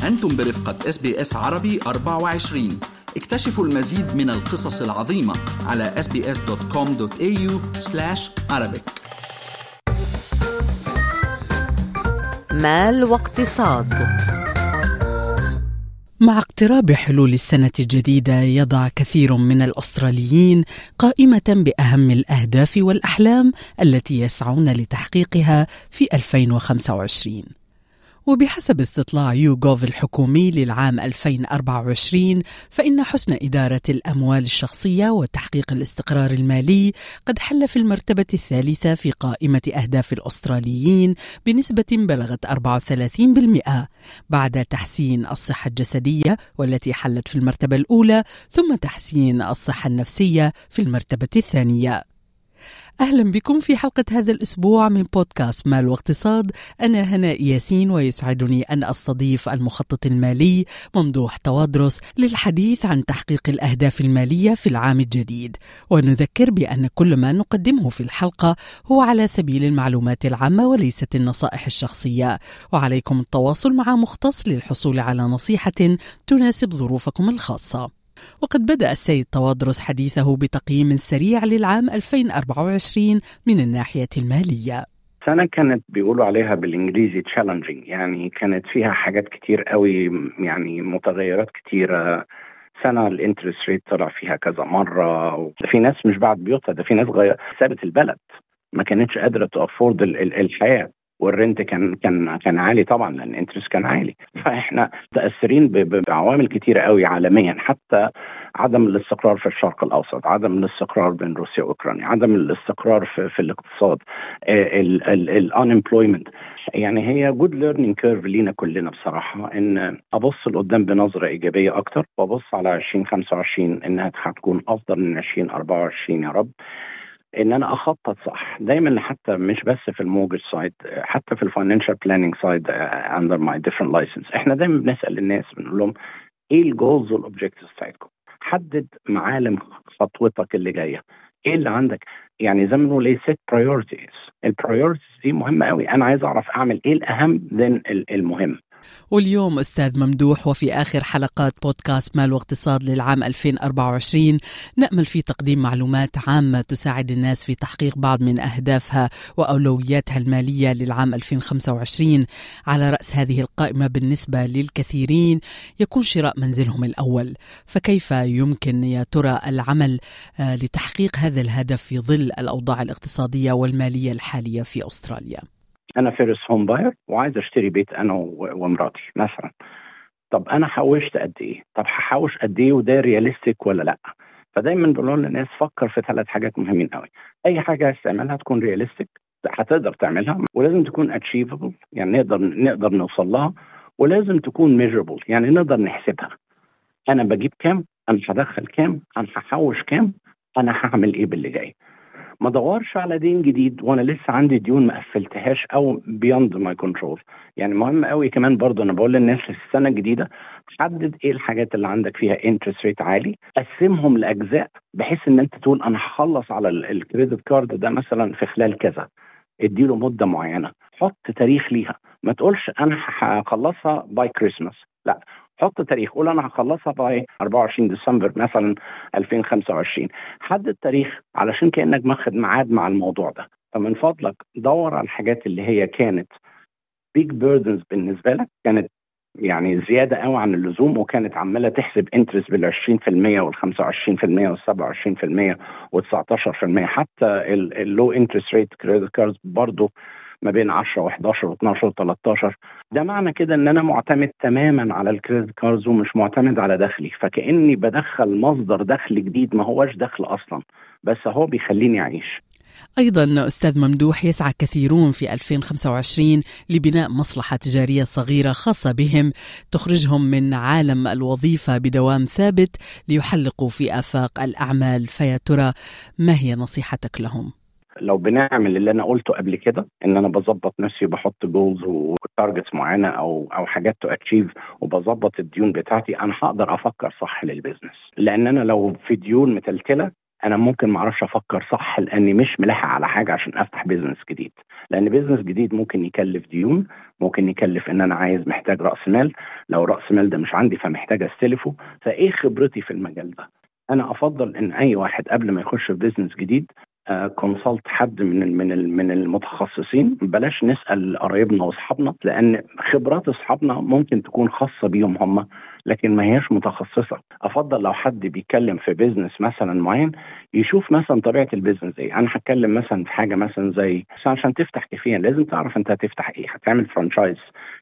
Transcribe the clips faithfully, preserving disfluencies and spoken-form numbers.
أنتم برفقة إس بي إس عربي أربعة وعشرين. اكتشفوا المزيد من القصص العظيمة على إس بي إس دوت كوم دوت إيه يو سلاش عربيك. مال واقتصاد. مع اقتراب حلول السنة الجديدة يضع كثير من الأستراليين قائمة بأهم الأهداف والأحلام التي يسعون لتحقيقها في ألفين وخمسة وعشرين. وبحسب استطلاع يوغوف الحكومي للعام ألفين وأربعة وعشرين، فإن حسن إدارة الأموال الشخصية وتحقيق الاستقرار المالي قد حل في المرتبة الثالثة في قائمة أهداف الأستراليين بنسبة بلغت أربعة وثلاثين بالمئة، بعد تحسين الصحة الجسدية والتي حلت في المرتبة الأولى، ثم تحسين الصحة النفسية في المرتبة الثانية. أهلا بكم في حلقة هذا الأسبوع من بودكاست مال واقتصاد. أنا هناء ياسين، ويسعدني أن أستضيف المخطط المالي ممدوح توادرس للحديث عن تحقيق الأهداف المالية في العام الجديد. ونذكر بأن كل ما نقدمه في الحلقة هو على سبيل المعلومات العامة وليست النصائح الشخصية، وعليكم التواصل مع مختص للحصول على نصيحة تناسب ظروفكم الخاصة. وقد بدأ السيد توادرس حديثه بتقييم سريع للعام ألفين وأربعة وعشرين من الناحية المالية. سنة كانت بيقولوا عليها بالإنجليزي challenging، يعني كانت فيها حاجات كتير قوي، يعني متغيرات كتيرة. سنة الانترست ريت طلع فيها كذا مرة، في ناس مش بعد بيوتها، ده في ناس غير سابت البلد، ما كانتش قادرة تأفورد الحياة، والرنت كان كان كان عالي طبعا لان الانترست كان عالي. فاحنا متاثرين بعوامل كتيره قوي عالميا، حتى عدم الاستقرار في الشرق الاوسط، عدم الاستقرار بين روسيا واوكرانيا، عدم الاستقرار في, في الاقتصاد، الانemployment. يعني هي جود ليرنينج كيرف لينا كلنا بصراحه، ان ابص لقدام بنظره ايجابيه اكتر، وابص على عشرين وخمسة وعشرين انها هتكون افضل من عشرين وأربعة وعشرين يا رب. ان انا اخطط صح دايما، حتى مش بس في المورجج سايد، حتى في الفاينانشال بلاننج سايد اندر ماي ديفرنت لايسنس. احنا دايما بنسال الناس، بنقول لهم ايه الجولز والاوبجكتيفز بتاعتكم، حدد معالم خطوتك اللي جايه، ايه اللي عندك، يعني زي ما بنقول ايه set priorities. البرايورتيز دي مهمه قوي، انا عايز اعرف اعمل ايه الاهم ذن المهم. واليوم أستاذ ممدوح، وفي آخر حلقات بودكاست مال واقتصاد للعام ألفين وأربعة وعشرين نأمل في تقديم معلومات عامة تساعد الناس في تحقيق بعض من أهدافها وأولوياتها المالية للعام ألفين وخمسة وعشرين. على رأس هذه القائمة بالنسبة للكثيرين يكون شراء منزلهم الأول، فكيف يمكن يا ترى العمل لتحقيق هذا الهدف في ظل الأوضاع الاقتصادية والمالية الحالية في أستراليا؟ أنا فيرست هوم باير وعايز أشتري بيت أنا ومراتي مثلا. طب أنا حوشت قد إيه؟ طب هحوش قد إيه وده رياليستيك ولا لأ؟ فدايما بنقول للناس فكر في ثلاث حاجات مهمين قوي. أي حاجة هتعملها تكون رياليستيك، هتقدر تعملها، ولازم تكون اتشيفبل، يعني نقدر نقدر نوصل لها، ولازم تكون ميجربل، يعني نقدر نحسبها. أنا بجيب كام؟ أنا هدخل كام؟ أنا هحوش كام؟ أنا هعمل إيه باللي جاي؟ ما دورش على دين جديد وانا لسه عندي ديون ما قفلتهاش او بيوند ماي كنترول. يعني مهم قوي كمان برضو انا بقول للناس في السنه الجديده حدد ايه الحاجات اللي عندك فيها انترست ريت عالي، قسمهم لاجزاء بحيث ان انت تقول انا هخلص على الكريدت كارد ده مثلا في خلال كذا، اديله مده معينه، حط تاريخ ليها، ما تقولش انا هخلصها باي كريسماس، لا، حط تاريخ، قول انا هخلصها باي أربعة وعشرين ديسمبر مثلا ألفين وخمسة وعشرين، حدد تاريخ علشان كأنك ماخد ميعاد مع الموضوع ده. فمن فضلك دور على الحاجات اللي هي كانت big burdens بالنسبة لك، كانت يعني زيادة قوي عن اللزوم، وكانت عمالة تحسب انترست بالعشرين في المية والخمسة وعشرين في المية والسبعة وعشرين في المية والتسعتاشر في المية، حتى اللو انترست ريت كريدت كاردز برضو ما بين عشرة وحداشر واتناشر وتلاتاشر. ده معنى كده ان انا معتمد تماما على الكريدت كاردز ومش معتمد على دخلي، فكأني بدخل مصدر دخل جديد ما هوش دخل اصلا، بس هو بيخليني اعيش. أيضا أستاذ ممدوح، يسعى كثيرون في ألفين وخمسة وعشرين لبناء مصلحة تجارية صغيرة خاصة بهم تخرجهم من عالم الوظيفة بدوام ثابت ليحلقوا في آفاق الأعمال، فيا ترى ما هي نصيحتك لهم؟ لو بنعمل اللي انا قلته قبل كده، ان انا بظبط نفسي وبحط جولز وتارجتس معينه او او حاجات تو اتشيف، وبظبط الديون بتاعتي، انا هقدر افكر صح للبيزنس. لان انا لو في ديون متلتله انا ممكن ما اعرفش افكر صح لاني مش ملاحق على حاجه عشان افتح بيزنس جديد، لان بيزنس جديد ممكن يكلف ديون، ممكن يكلف ان انا عايز محتاج راس مال، لو راس مال ده مش عندي فمحتاج استلفه. فايه خبرتي في المجال ده؟ انا افضل ان اي واحد قبل ما يخش في بيزنس جديد كونسلت حد من من من المتخصصين. بلاش نسال قرايبنا واصحابنا، لان خبرات اصحابنا ممكن تكون خاصه بيهم هم لكن ما هياش متخصصه. افضل لو حد بيتكلم في بيزنس مثلا معين يشوف مثلا طبيعه البيزنس ايه. انا هتكلم مثلا في حاجه مثلا زي عشان تفتح كافيه لازم تعرف انت هتفتح ايه، هتعمل فرانشايز،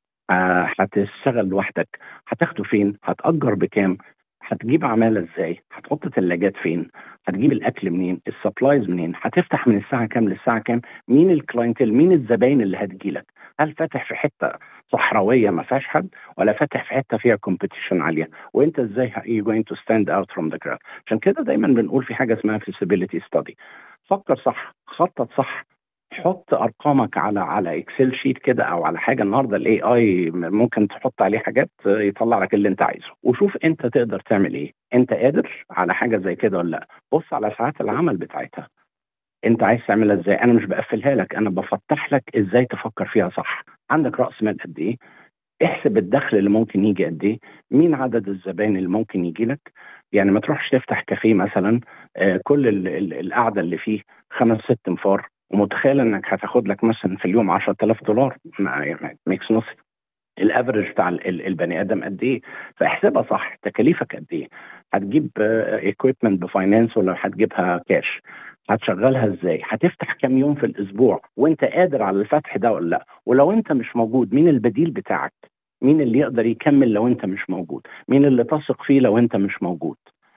هتشتغل لوحدك، هتاخده فين، هتأجر بكام، هتجيب عمالة ازاي، هتحط ثلاجات فين، هتجيب الاكل منين، السبلايز منين، هتفتح من الساعه كام للساعه كام، مين الكلاينتيل، مين الزباين اللي هتجيلك، هل فاتح في حته صحراويه ما فيهاش حد ولا فاتح في حته فيها كومبيتيشن عاليه، وانت ازاي you going to stand out from the crowd. عشان كده دايما بنقول في حاجه اسمها feasibility study. فكر صح، خطط صح، حط ارقامك على على اكسل شيت كده او على حاجه. النهارده الاي اي ممكن تحط عليه حاجات يطلع لك اللي انت عايزه، وشوف انت تقدر تعمل ايه، انت قادر على حاجه زي كده ولا لا. بص على ساعات العمل بتاعتها، انت عايز تعملها ازاي. انا مش بقفلها لك، انا بفتح لك ازاي تفكر فيها صح. عندك راس مال قد ايه، احسب الدخل اللي ممكن يجي قد ايه، مين عدد الزبائن اللي ممكن يجي لك. يعني ما تروحش تفتح كافيه مثلا آه كل ال ال القعده اللي فيه خمس ست انفار ومتخيل انك هتاخد لك مثلا في اليوم عشرة آلاف دولار. ميكس نص الافرج بتاع البني ادم قد ايه. فاحسبها صح، تكاليفك قد ايه، هتجيب ايكويبمنت بفاينانس ولا هتجيبها كاش، هتشغلها ازاي، هتفتح كام يوم في الاسبوع وانت قادر على الفتح ده ولا لا. ولو انت مش موجود مين البديل بتاعك، مين اللي يقدر يكمل لو انت مش موجود، مين اللي تثق فيه لو انت مش موجود.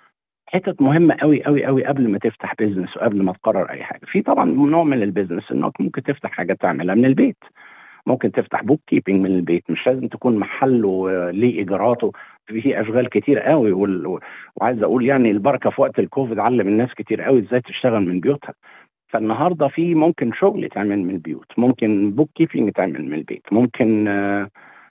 حتة مهمة قوي قوي قوي قبل ما تفتح بيزنس وقبل ما تقرر اي حاجة. في طبعا نوع من البيزنس انك ممكن تفتح حاجة تعملها من البيت، ممكن تفتح بوك كيبنج من البيت، مش لازم تكون محل وليه ايجاراته، فيه اشغال كتير قوي. وال... وعايز اقول يعني البركه في وقت الكوفيد علم الناس كتير قوي ازاي تشتغل من بيوتها. فالنهارده في ممكن شغل يتعمل من البيوت، ممكن بوك كيبنج يتعمل من البيت، ممكن آآ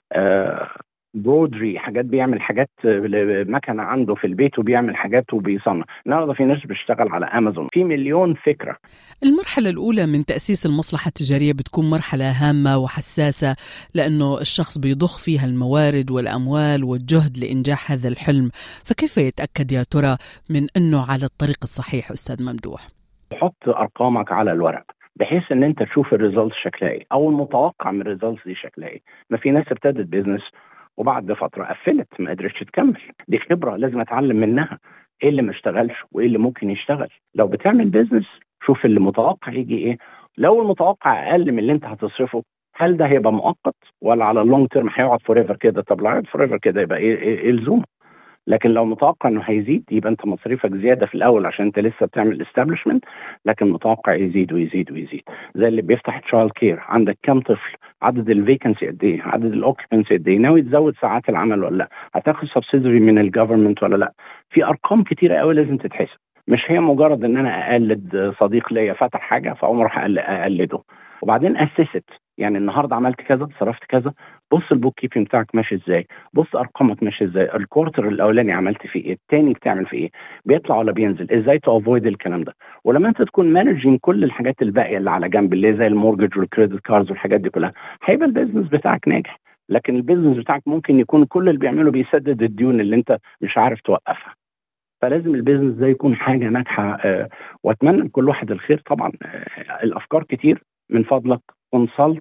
آآ برودري حاجات، بيعمل حاجات مكنه عنده في البيت وبيعمل حاجات وبيصنع. النهارده في ناس بتشتغل على امازون، في مليون فكره. المرحله الاولى من تاسيس المصلحه التجاريه بتكون مرحله هامه وحساسه، لانه الشخص بيضخ فيها الموارد والاموال والجهد لانجاح هذا الحلم. فكيف يتاكد يا ترى من انه على الطريق الصحيح استاذ ممدوح؟ حط ارقامك على الورق بحيث ان انت تشوف الريزلتس شكلها ايه او المتوقع من الريزلتس دي شكلها ايه. ما في ناس ابتدت بيزنس وبعد فتره قفلت ما قدرتش تكمل، دي خبره لازم اتعلم منها ايه اللي ما اشتغلش وايه اللي ممكن يشتغل. لو بتعمل بيزنس شوف اللي متوقع يجي ايه، لو المتوقع اقل من اللي انت هتصرفه هل ده هيبقى مؤقت ولا على اللونج تيرم هيقعد فوريفر كده؟ طب لو قعد فوريفر كده يبقى ايه ايه الزوم. لكن لو متوقع انه هيزيد يبقى انت مصاريفك زياده في الاول عشان انت لسه بتعمل استابلشمنت، لكن متوقع يزيد ويزيد ويزيد. زي اللي بيفتح تشايلد كير، عندك كام طفل، عدد الفيكنسي قد ايه، عدد الاوكيبنسي قد ايه، ناوي تزود ساعات العمل ولا لا، هتاخد سبسيدري من الجفرمنت ولا لا. في ارقام كتيره قوي لازم تتحسب، مش هي مجرد ان انا اقلد صديق ليا فتح حاجه فاقوم اروح اقلده وبعدين اسست. يعني النهارده عملت كذا، صرفت كذا، بص البوك كيبنج بتاعك ماشي ازاي، بص ارقامك ماشي ازاي، الكوارتر الاولاني عملت فيه ايه، الثاني بتعمل فيه ايه، بيطلع ولا بينزل، ازاي تافويد الكلام ده. ولما انت تكون مانجين كل الحاجات الباقيه اللي على جنب اللي زي المورجج والكريدت كاردز والحاجات دي كلها، هيبقى البيزنس بتاعك ناجح. لكن البيزنس بتاعك ممكن يكون كل اللي بيعمله بيسدد الديون اللي انت مش عارف توقفها. فلازم البيزنس ده يكون حاجه ناجحه. أه واتمنى لكل واحد الخير طبعا. أه الافكار كتير، من فضلك كونسلت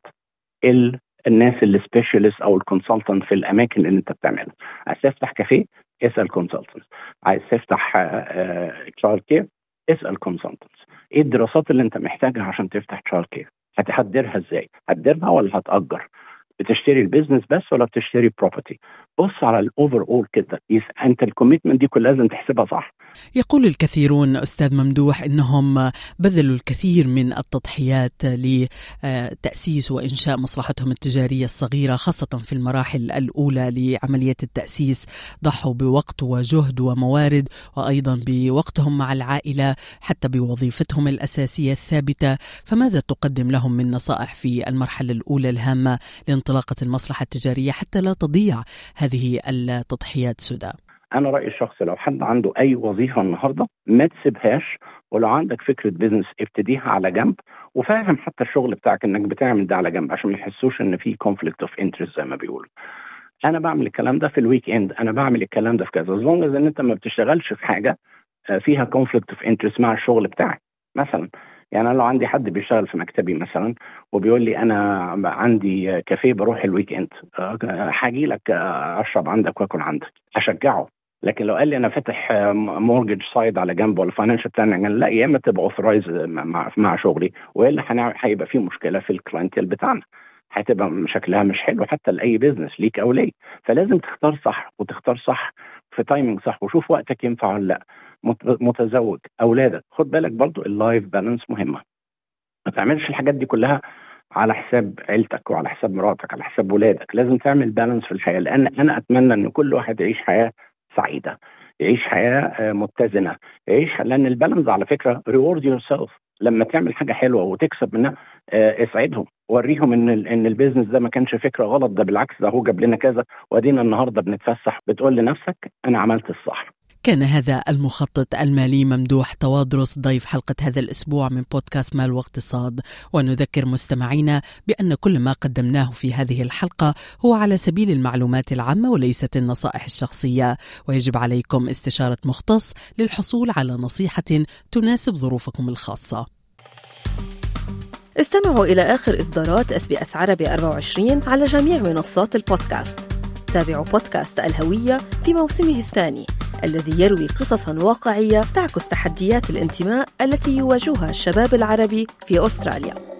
الناس اللي سبيشالست او الكونسلتنت في الاماكن اللي انت بتعملها. عايز تفتح كافيه اسال كونسلتنت، عايز تفتح تشايلد كير اسال كونسلتنت. ايه الدراسات اللي انت محتاجها عشان تفتح تشايلد كير، هتحضرها ازاي، هتديرها ولا هتأجر، بتشتري البيزنس بس ولا بتشتري بروبرتي. بص على الاوفر اول كده، انت الكوميتمنت دي كلها لازم تحسبها صح. يقول الكثيرون أستاذ ممدوح إنهم بذلوا الكثير من التضحيات لتأسيس وإنشاء مصلحتهم التجارية الصغيرة، خاصة في المراحل الأولى لعملية التأسيس. ضحوا بوقت وجهد وموارد وأيضا بوقتهم مع العائلة، حتى بوظيفتهم الأساسية الثابتة. فماذا تقدم لهم من نصائح في المرحلة الأولى الهامة لانطلاقة المصلحة التجارية حتى لا تضيع هذه التضحيات سدى؟ انا رايي الشخصي لو حد عنده اي وظيفه النهارده ما تسيبهاش، ولو عندك فكره بيزنس ابتديها على جنب، وفاهم حتى الشغل بتاعك انك بتعمل ده على جنب عشان ما يحسوش ان في كونفليكت اوف انترست زي ما بيقولوا. انا بعمل الكلام ده في الويك اند، انا بعمل الكلام ده في كذا، از لونج از ان انت ما بتشتغلش في حاجه فيها كونفليكت اوف انترست مع الشغل بتاعك. مثلا يعني انا لو عندي حد بيشتغل في مكتبي مثلا وبيقول لي انا عندي كافيه بروح الويك اند، هاجي لك اشرب عندك واكل عندك، اشجعه. لكن لو قال لي انا فاتح مورجج سايد على جنب ولا فاينانشال بلاننج، لا، يا اما تبقى اوثرايز مع مع شغلي، والا هيبقى في مشكله في الكلاينتيل بتاعنا، هتبقى شكلها مش حلو حتى لاي بيزنس ليك او لي. فلازم تختار صح، وتختار صح في تايمينج صح، وشوف وقتك ينفع ولا لا. متزوج، اولادك، خد بالك برضو اللايف بالانس مهمه. ما تعملش الحاجات دي كلها على حساب عيلتك وعلى حساب مراتك، على حساب ولادك. لازم تعمل بالانس في الحياه، لان انا اتمنى ان كل واحد يعيش حياه سعيده، يعيش حياه متزنه، يعيش، لان البالانس على فكره ريورد يور سيلف. لما تعمل حاجه حلوه وتكسب منها اسعدهم، وريهم ان ان البيزنس ده ما كانش فكره غلط، ده بالعكس، ده هو جاب لنا كذا، وادينا النهارده بنتفسح. بتقول لنفسك انا عملت الصح. كان هذا المخطط المالي ممدوح توادرس ضيف حلقة هذا الأسبوع من بودكاست مال واقتصاد. ونذكر مستمعينا بأن كل ما قدمناه في هذه الحلقة هو على سبيل المعلومات العامة وليست النصائح الشخصية، ويجب عليكم استشارة مختص للحصول على نصيحة تناسب ظروفكم الخاصة. استمعوا إلى آخر إصدارات إس بي إس عربي أربعة وعشرين على جميع منصات البودكاست. تابعوا بودكاست الهوية في موسمه الثاني الذي يروي قصصاً واقعية تعكس تحديات الانتماء التي يواجهها الشباب العربي في أستراليا.